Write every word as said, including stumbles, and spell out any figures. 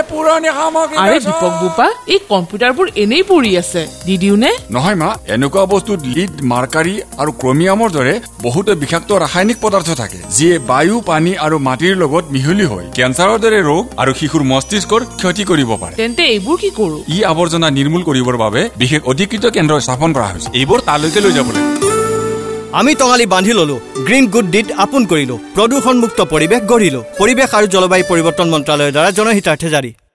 পুৰণি সামগ্ৰী আৰে দীপক বোপা এই কম্পিউটাৰবোৰ এনেই পৰি আছে দি দিও নে নহয় মা এনেকুৱা বস্তুত লিড মাৰ্কাৰী আৰু ক্ৰমিয়ামৰ দৰে বহুতো বিষাক্ত ৰাসায়নিক পদাৰ্থ থাকে যিয়ে বায়ু পানী আৰু মাটিৰ লগত মিহলি হৈ কেঞ্চাৰৰ দৰে ৰোগ আৰু শিশুৰ মস্তিষ্কৰ ক্ষতি কৰিব পাৰে তেন্তে এইবোৰ কি কৰো ই আৱৰ্জনা নিৰ্মূল কৰিবৰ বাবে বিশেষ অধিকৃত কেন্দ্ৰ স্থাপন কৰা হৈছে এইবোৰ তালৈকে লৈ যাব লাগে আমি টঙালি বান্ধি ললো গ্ৰীণ গুড ডিড আপোন কৰিলো প্ৰদূষণ মুক্ত পৰিৱেশ গঢ়িলো পৰিৱেশ আৰু জলবায়ু পৰিৱৰ্তন মন্ত্ৰালয়ৰ দ্বাৰা জনহিতাৰ্থে জাৰি